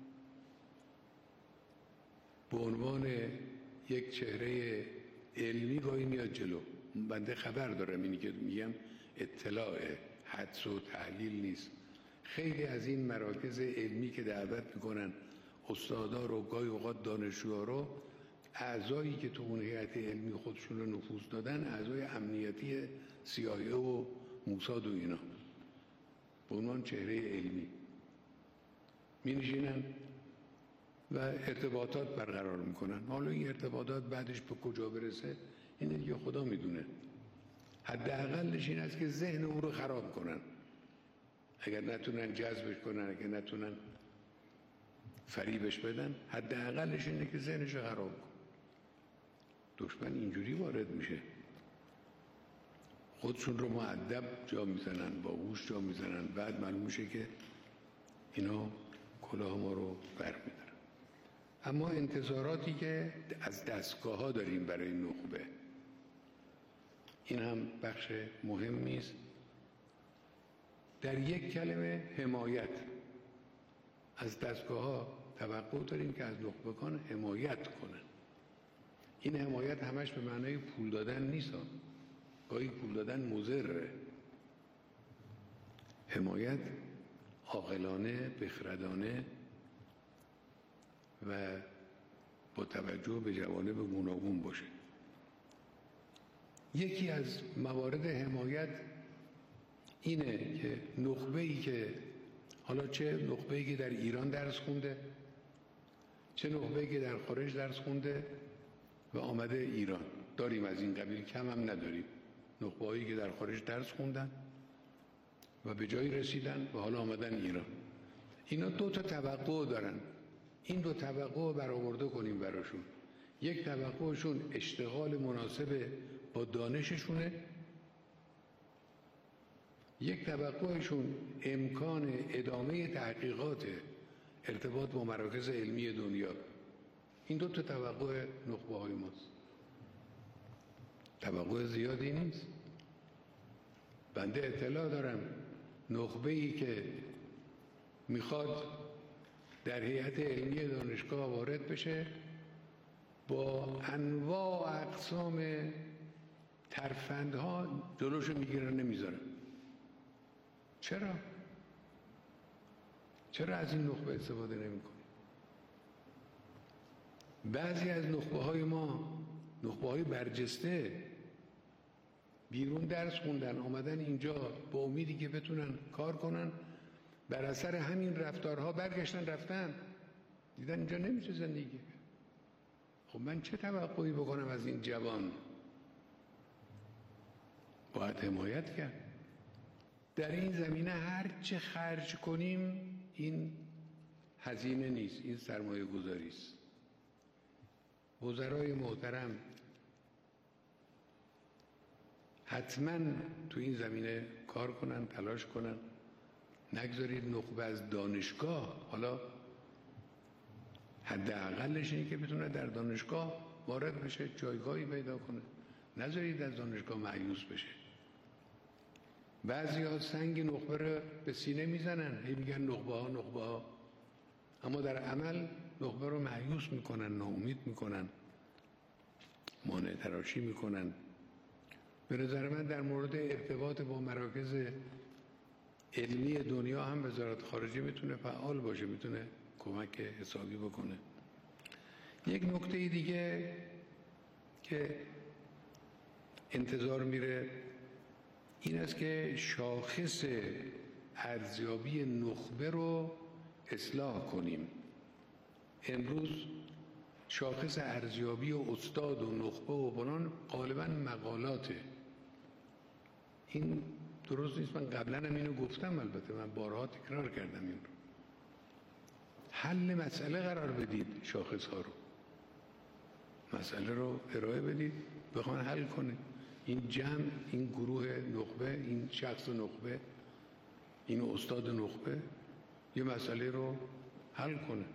به عنوان یک چهره علمی گاهی میاد جلو. بنده خبر دارم، اینی که میگم اطلاع حدس و تحلیل نیست. خیلی از این مراکز علمی که دعوت میکنن استادا رو، گاهی اوقات دانشجوها رو، اعضایی که تو اون هیئت علمی خودشون رو نفوذ دادن اعضای امنیتی سی آی ای و موساد و اینا به عنوان چهره علمی می نشینن و ارتباطات برقرار میکنن. حالا این ارتباطات بعدش به کجا برسه این دیگه خدا میدونه. حداقلش این است که ذهن او رو خراب کنن. اگر نتونن جذبش کنن، اگر نتونن فریبش بدن، حداقلش اینه که ذهنش رو خراب کن. دشمن اینجوری وارد میشه، خودشون رو مؤدب جا میزنن، با هوش جا میزنن، بعد معلوم میشه که اینا کلاه ما رو برمیدارن. اما انتظاراتی که از دستگاه ها داریم برای نخبه، این هم بخش مهمی است. در یک کلمه حمایت. از دستگاه ها توقع داریم که از نخبگان حمایت کنن. این حمایت همش به معنای پول دادن نیست. گاهی پول دادن مضره. حمایت عاقلانه، بخردانه و با توجه به جوانب گوناگون باشه. یکی از موارد حمایت اینه که نخبه‌ای که حالا چه نخبه‌ای که در ایران درس خونده، چه نخبه‌ای که در خارج درس خونده و آمده ایران، داریم از این قبیل، کم هم نداریم، نخبه‌هایی که در خارج درس خوندن و به جایی رسیدن و حالا آمدن ایران. اینا دو تا توقع دارن. این دو توقع برآورده کنیم براشون. یک توقعشون اشتغال مناسب با دانششونه، یک توقعشون امکان ادامه تحقیقات ارتباط با مراکز علمی دنیا. این دو تا توقع نخبه های ماست. توقع زیادی نیست. بنده اطلاع دارم نخبه ای که میخواد در هیئت علمی دانشگاه وارد بشه با انواع اقسام ترفندها جلوشو میگیرن، نمیذارن. چرا؟ چرا از این نخبه استفاده نمیکنه؟ بعضی از نخبه های ما، نخبه های برجسته، بیرون درس خوندن آمدن اینجا با امیدی که بتونن کار کنن، بر اثر همین رفتارها برگشتن رفتن، دیدن اینجا نمیشه زندگی. خب من چه توقعی بکنم از این جوان؟ باید حمایت کرد. در این زمینه هر چه خرج کنیم این هزینه نیست، این سرمایه گذاری است. وزرای محترم حتما تو این زمینه کار کنن، تلاش کنن. نگذارید نخبه از دانشگاه، حالا حداقلش اینه که بتونه در دانشگاه وارد بشه، جایگاهی پیدا کنه. نذارید از دانشگاه مایوس بشه. بعضی‌ها سنگ نخبه رو به سینه میزنن، هی میگن نخبه ها نخبه ها، اما در عمل نخبه رو مایوس میکنن، ناامید میکنن، مانع تراشی میکنن. به نظر من در مورد ارتباط با مراکز علمی دنیا هم وزارت خارجه میتونه فعال باشه، میتونه کمک حسابی بکنه. یک نکته دیگه که انتظار میره این است که شاخص ارزیابی نخبه رو اصلاح کنیم. امروز شاخص ارزیابی و استاد و نخبه و فلان غالبا مقالاته. این درست نیست. من قبلا هم اینو گفتم، البته من بارها تکرار کردم این رو. حل مسئله قرار بدید، شاخص ها رو، مسئله رو ارائه بدید، بخوان حل کنه. این جمع، این گروه نخبه، این شخص نخبه، این استاد نخبه یه مسئله رو حل کنه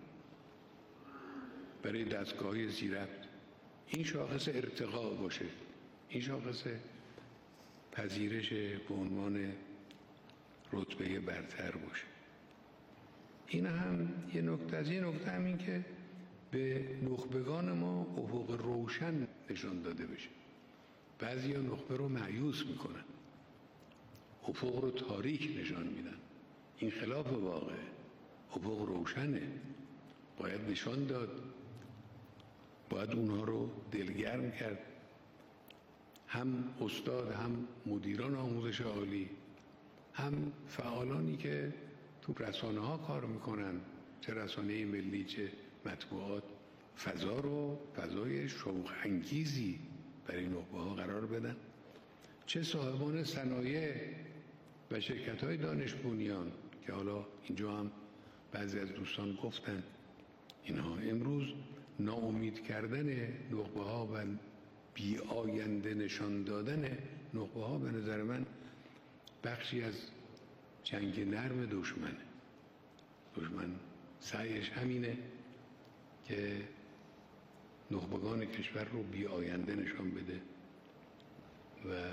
برای دستگاهی زیربط. این شاخص ارتقا باشه، این شاخص پذیرش به عنوان رتبه برتر باشه. این هم یه نکته. از یه نکته هم این که به نخبگان ما افق روشن نشان داده بشه. بعضی ها نخبه رو مایوس میکنن، افق رو تاریک نشان میدن. این خلاف واقعه. افق روشنه، باید نشان داد، باید اونها رو دلگرم کرد. هم استاد، هم مدیران آموزش عالی، هم فعالانی که تو رسانه ها کار میکنن، چه رسانه ملی چه مطبوعات، فضا رو فضای شوق انگیزی برای نخبه ها قرار بدن. چه صاحبان صنایع و شرکت های دانش بنیان که حالا اینجا هم بعضی از دوستان گفتن، اینها امروز ناامید کردن نخبه ها و بی آینده نشان دادن نخبه ها به نظر من بخشی از جنگ نرم دشمنه. دشمن سعیش همینه که نخبگان کشور رو بی آینده نشان بده و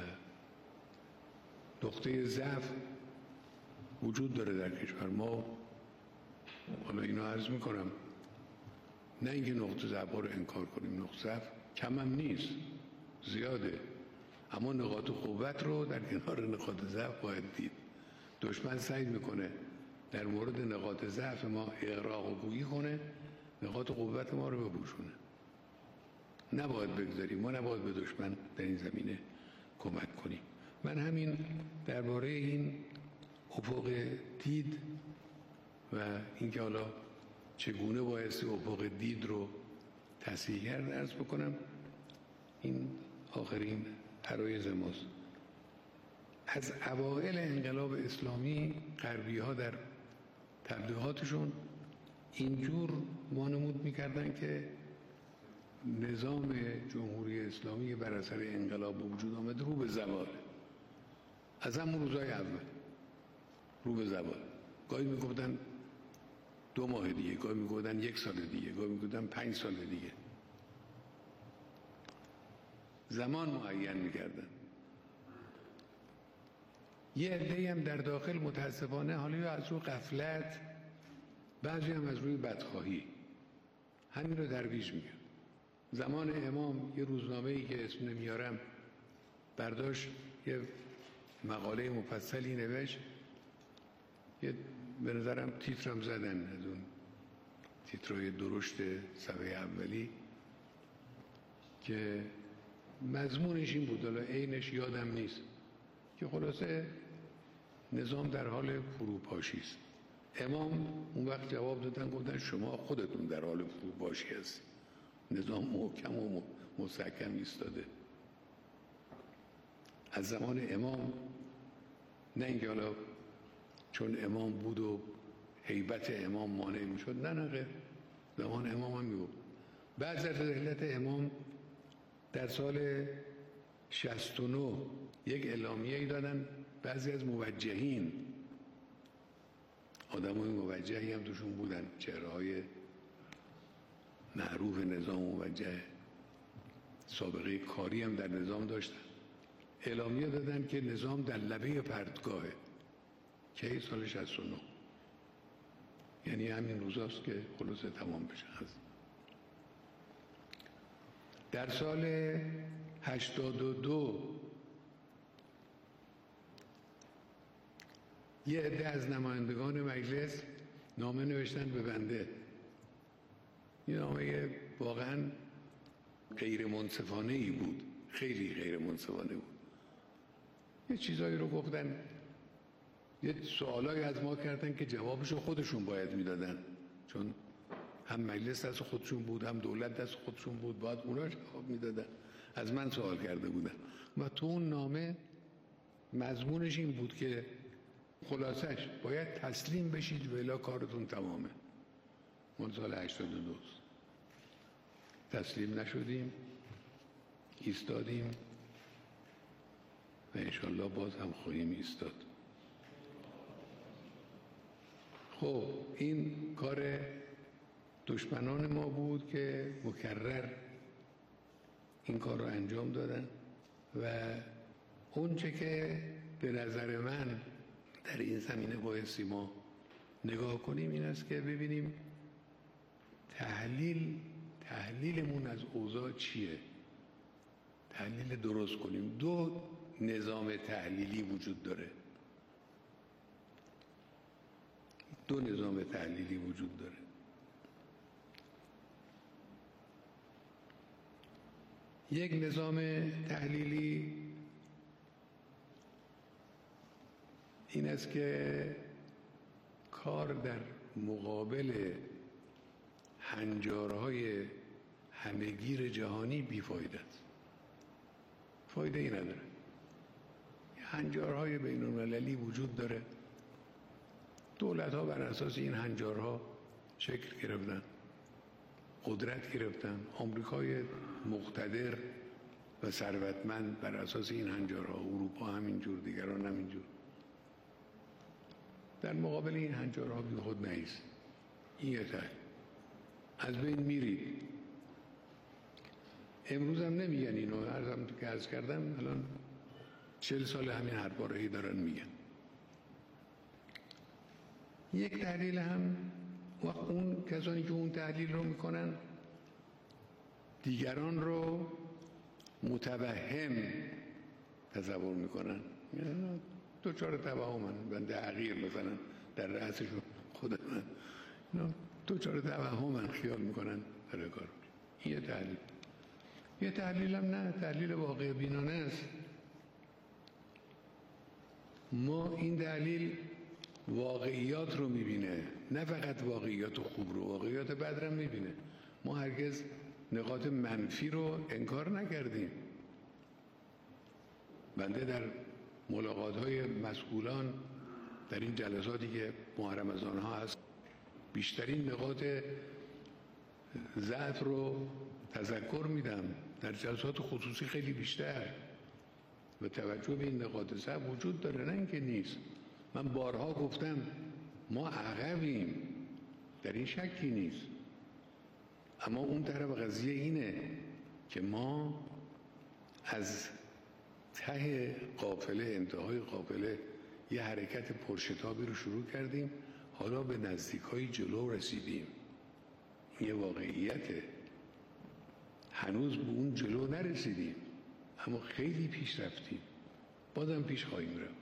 نقطه ضعف وجود داره در کشور ما. حالا اینو عرض میکنم، نه اینکه نقطه ضعف رو انکار کنیم، نقطه ضعف کم هم نیست، زیاده، اما نقاط قوت رو در کنار نقاط ضعف باید دید. دشمن سعی میکنه در مورد نقاط ضعف ما اغراق و گویی کنه، نقاط قوت ما رو بپوشونه. نباید بگذاریم، ما نباید به دشمن در این زمینه کمک کنیم. من همین درباره این افق دید و اینکه حالا چگونه بایستی افق دید رو تصحیح کرد عرض بکنم. این آخرین عرایض ماست. از اوائل انقلاب اسلامی غربی ها در تبلیغاتشون اینجور وانمود میکردن که نظام جمهوری اسلامی بر اثر انقلاب به وجود آمد رو به زوال. از همون روزای اول رو به زوال. گاهی میگفتن دو ماه دیگه، گاهی میگفتن یک سال دیگه، گاهی میگفتن پنج سال دیگه. زمان معین میکردن. یه عده‌ای هم در داخل متاسفانه حالا یا از روی غفلت، بعضی هم از روی بدخواهی همین رو درویش میگن. زمان امام یه روزنامه‌ای که اسم نمیارم برداشت یه مقاله مفصلی نوشت، یه به نظرم تیترم زدن از اون تیترهای درشت صفحه اولی که مضمونش این بود، حالا عینش یادم نیست، که خلاصه نظام در حال فروپاشی است. امام اون وقت جواب دادن، گفتن شما خودتون در حال فروپاشی هستید، نظام محکم و مستحکم ایستاده. از زمان امام، نه اینکه حالا چون امام بود و هیبت امام مانع میشد، نه نه غیر، زمان امام هم میگفت. بعد از رحلت امام در سال شصت و نه یک اعلامیه‌ای دادن بعضی از موجهین، آدمای موجهی هم توشون بودن، چهره‌های معروف نظام موجه، سابقه کاری هم در نظام داشتن، اعلامیه دادن که نظام در لبه پرتگاهه. که سال شصت و نه، یعنی همین روزاست که خلاصه تمام بشه. در سال هشتاد و دو یه عده از نمایندگان مجلس نامه نوشتن به بنده. این نامه واقعا غیر منصفانه ای بود، خیلی غیر منصفانه بود. یه چیزایی رو گفتن، یه سوالایی از ما کردن که جوابشو خودشون باید میدادن، چون هم مجلس دست خودشون بود، هم دولت دست خودشون بود، باید اونا جواب میدادن. از من سوال کرده بودن و تو اون نامه مضمونش این بود که خلاصش باید تسلیم بشید و الا کارتون تمامه. من سال هشتاد و دو تسلیم نشدیم، ایستادیم و انشالله باز هم خواهیم ایستاد. خب این کار دشمنان ما بود که مکرر این کار رو انجام دادن و اونچه که به نظر من در این زمینه بایستی ما نگاه کنیم این است که ببینیم تحلیل تحلیلمون از اوضاع چیه، تحلیل درست کنیم. دو نظام تحلیلی وجود داره، دو نظام تحلیلی وجود داره. یک نظام تحلیلی این است که کار در مقابل هنجارهای همهگیر جهانی بیفایده است، فایده ای نداره. هنجارهای بین المللی وجود داره، دولت ها بر اساس این هنجارها شکل گرفتن، قدرت گرفتن. آمریکای مقتدر و ثروتمند بر اساس این هنجارها، اروپا همینجور، دیگران همینجور. در مقابل این هنجارها بی خود نیست. این یه تحلیل. از بین میرید. امروز هم نمیگن اینو، عرضم که عرض کردم الان چهل سال همین حرفا رو دارن میگن. یک تحلیل هم و اون کسانی که اون تحلیل رو میکنن دیگران رو متوهم تصور میکنن، یعنی دوچار توهمن، بنده حقیر مثلا در رأسشون خود من دوچار توهمن، خیال میکنن برای کار. این یه تحلیل. یه تحلیل هم نه، تحلیل واقع بینانه است. ما این تحلیل واقعیات رو میبینه، نه فقط واقعیات خوب رو، واقعیات بد رو میبینه. ما هرگز نقاط منفی رو انکار نکردیم. بنده در ملاقات‌های مسئولان در این جلساتی که ماه رمضان ها هست بیشترین نقاط ضعف رو تذکر میدم، در جلسات خصوصی خیلی بیشتر، و توجه به این نقاط ضعف وجود داره، نه اینکه نیست. من بارها گفتم ما عقبیم در این شکی نیست. اما اون طرف قضیه اینه که ما از ته قافله، انتهای قافله، یه حرکت پرشتابی رو شروع کردیم، حالا به نزدیکای جلو رسیدیم. این یه واقعیته. هنوز به اون جلو نرسیدیم اما خیلی پیش رفتیم، بازم پیش خواهیم رفت.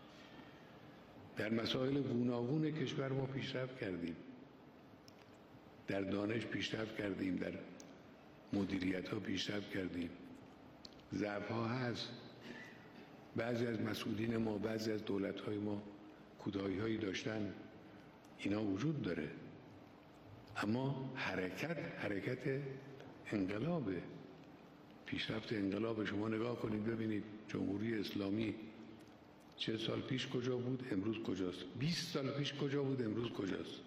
در مسائل گوناگون کشور ما پیشرفت کردیم، در دانش پیشرفت کردیم، در مدیریت ها پیشرفت کردیم. ضعف ها هست، بعضی از مسئولین ما، بعضی از دولت های ما کوتاهی هایی داشتن، اینا وجود داره. اما حرکت حرکت انقلابه، پیشرفت انقلاب. شما نگاه کنید ببینید جمهوری اسلامی چه سال پیش کجا بود، امروز کجاست؟ بیست سال پیش کجا بود، امروز کجاست؟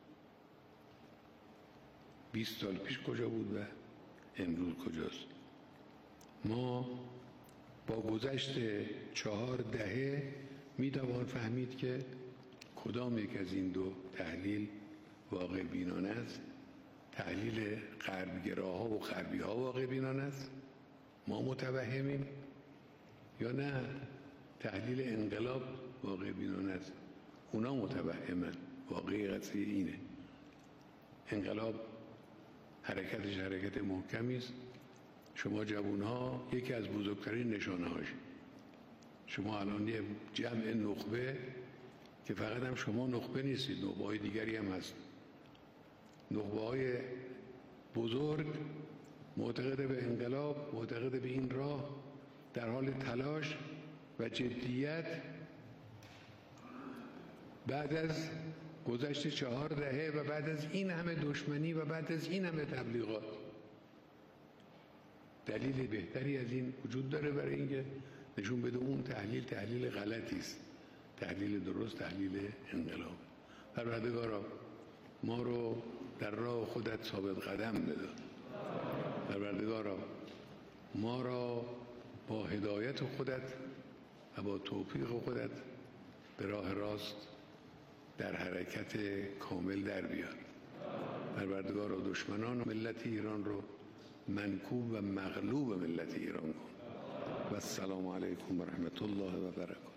بیست سال پیش کجا بود و امروز کجاست؟ ما با گذشت چهار دهه میتوان فهمید که کدام یک از این دو تحلیل واقع بینانه است. تحلیل غربگراها و غربی ها واقع بینانه است، ما متوهمیم، یا نه تحلیل انقلاب واقع بینانه است، اونا متوهمن. واقعی قضیه اینه، انقلاب حرکتش حرکت محکمی است. شما جوانها یکی از بزرگترین نشانه هاش، شما الان یه جمع نخبه که فقط هم شما نخبه نیستید، نخبه های دیگری هم هست، نخبه های بزرگ معتقد به انقلاب، معتقد به این راه، در حال تلاش و جدیت بعد از گذشت چهار دهه و بعد از این همه دشمنی و بعد از این همه تبلیغات. دلیل بهتری از این وجود داره برای اینکه نشون بده اون تحلیل تحلیل غلطی است، تحلیل درست تحلیل انقلاب. پروردگارا ما رو در راه خودت ثابت قدم بده. پروردگارا ما را با هدایت خودت و با توفیق خودت به راه راست در حرکت کامل در بیار. پروردگارا دشمنان ملت ایران رو منکوب و مغلوب ملت ایران کن. و السلام علیکم و رحمت الله و برکاته.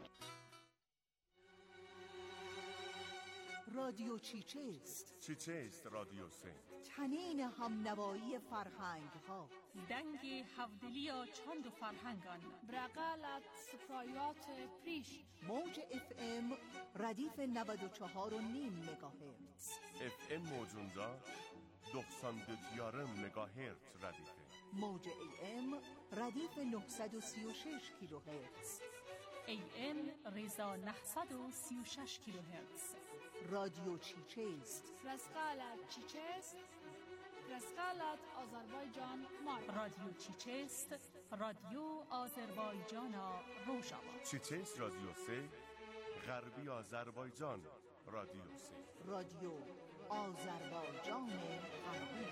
رادیو چیچست؟ چیچست رادیو سه؟ تنین همنوایی فرهنگ ها، دنگ هفدلی و چند فرهنگان، برقلت سکایات پریش. موج اف ام ردیف نود و چهار و نیم مگاهرتز. اف ام موجوندا doksan dört yarım megahertz ردیفه. موج ای ام ردیف نهصد و سی و شش کیلوهرتز. ای ام ریزا نهصد و سی و شش کیلوهرتز. رادیو چیچست؟ برقلت چیچست؟ برقلت آذربایجان مار. رادیو چیچست، رادیو آذربایجان روژاوا. چیچست رادیو سه، غربی آذربایجان رادیو سه. رادیو آذربایجان غربی.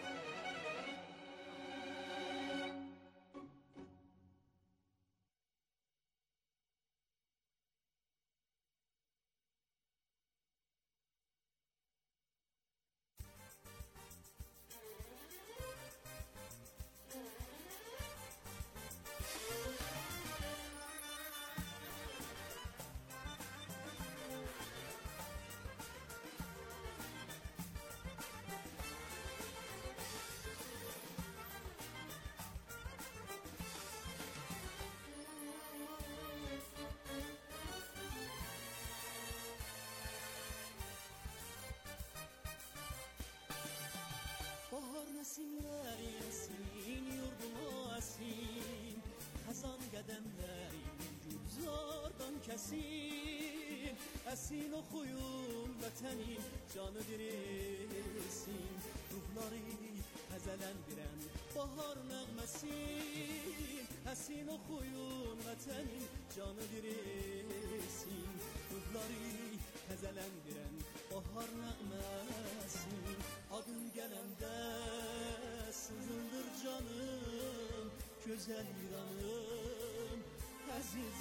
bahar nesimleri esin, yurduma esin, hazan qədəmləri gülzardan kəsin, əsin oxuyun vətənin canı dirilsin, ruhları həzələndirən bahar nəğməsin, əsin oxuyun vətənin canı dirilsin, ruhları həzələndirən bahar nəğməsin. Adın gələndə sızıldır canım, gözəl İranım, əziz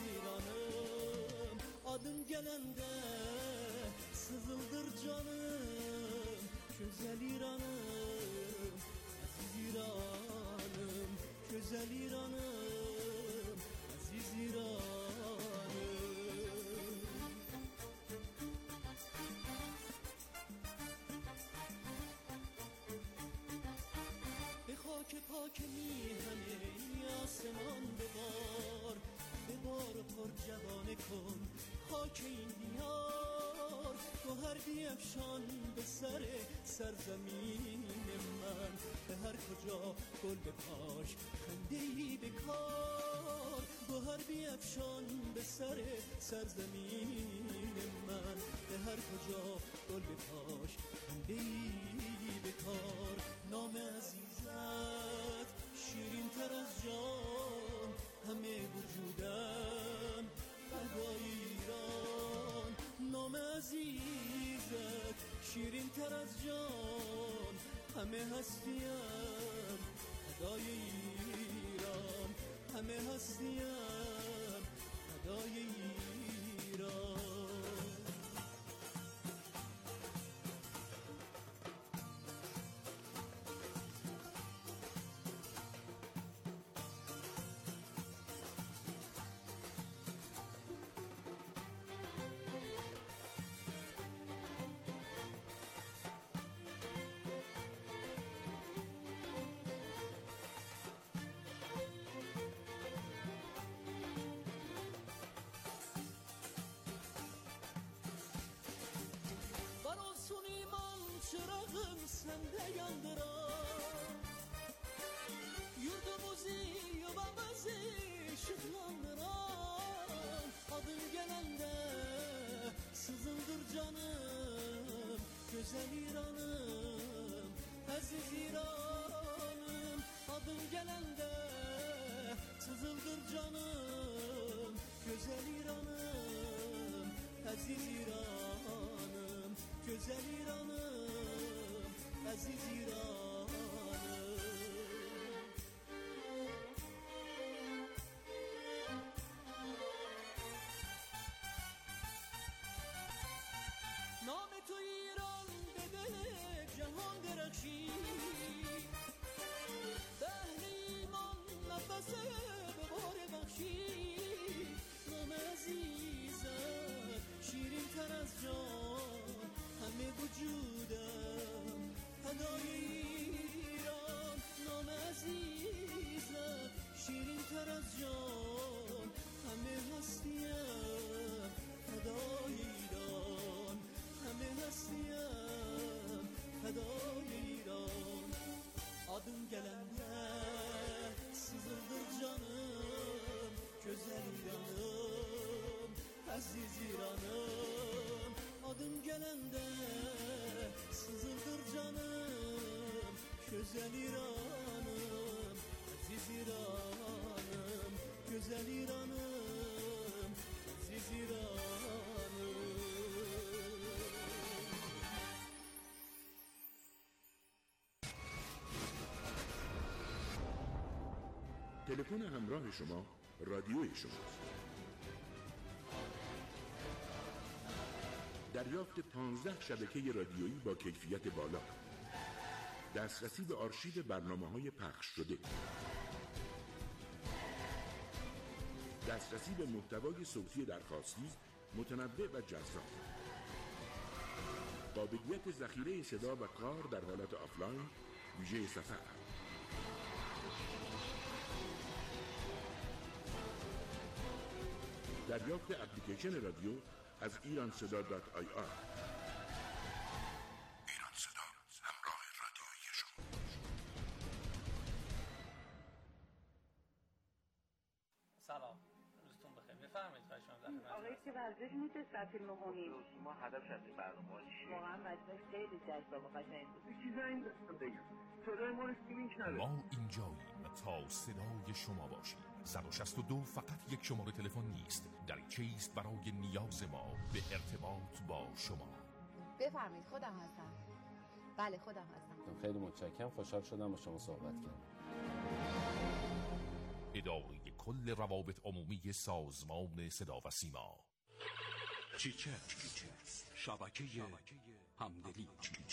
İranım. Adın gələndə sızıldır canım, güzel İran'ım, aziz İran'ım. به خاک پاک میهنه آسمان ببار، ببار و پر جوانه کن خاک این دیار. گوهر بیفشان به سر سرزمین من، به هر کجا گل بپاش خنده‌ای بکار. گوهر بیفشان به سر سرزمین من، به هر کجا گل بپاش خنده‌ای بکار. نام عزیزت شیرین تر از جان، همه وجودم فدای ایران. نام عزیزت شیرین تر از جان، همه هستیم فدای ایران. همه هستیم فدای ایران. Çırağım sende yandıran, yurdumuzu yuvamızı ışıklandıran. Adın gelende sızıldır canım, güzel İran'ım, aziz İran'ım. Adın gelende sızıldır canım, güzel İran'ım, aziz İran'ım. Güzel İran'ım, aziz İran'ım. نام تو ایران به دل جهان درخشی، به اهل ایمان نفس به بار بخشی. نام عزیزت شیرین تر از جان، همه وجودم فدای ایران. نام عزیزت شیرین تر از جان، همه هستیم فدای ایران. همه هستیم فدای ایران. Adın gelende sızıldır canım, güzel İran'ım, aziz İran'ım. Adın gelende sızıldır canım, güzel İran'ım, aziz İran'ım. Güzel İran'ım, aziz İran'ım. تلفن همراه شما رادیوی شماست. دریافت پانزده شبکه رادیویی با کیفیت بالا، دسترسی به آرشیو برنامه‌های پخش شده، دسترسی به محتوای صوتی درخواستی متنوع و جذاب، قابلیت ذخیره صدا و کار در حالت آفلاین ویژه سفر، دریافت اپلیکیشن رادیو از ایران صدا دات آی آر. ایران صدا، همراه رادیویی شما. سلام، روزتون بخیر. بفرمایید خواهش می‌کنم. آقای که ورزش می‌کنه فیلم مهمی. ما هدف از برنامه چیه؟ واقعا وظیفه خیلی جذاب و قشنگ بود. چیزا این بگم. صدای ما رو لینک نداره. ما اینجاییم تا صدای شما باشیم. صد و شصت و دو فقط یک شماره تلفن نیست، دریچه است برای نیاز ما به ارتباط با شما. بفرمایید، خودم هستم. بله خودم هستم. خیلی متشکرم، خوشحال شدم با شما صحبت کردم. اداره کل روابط عمومی سازمان صدا و سیما. چیچه شبکه همدلی.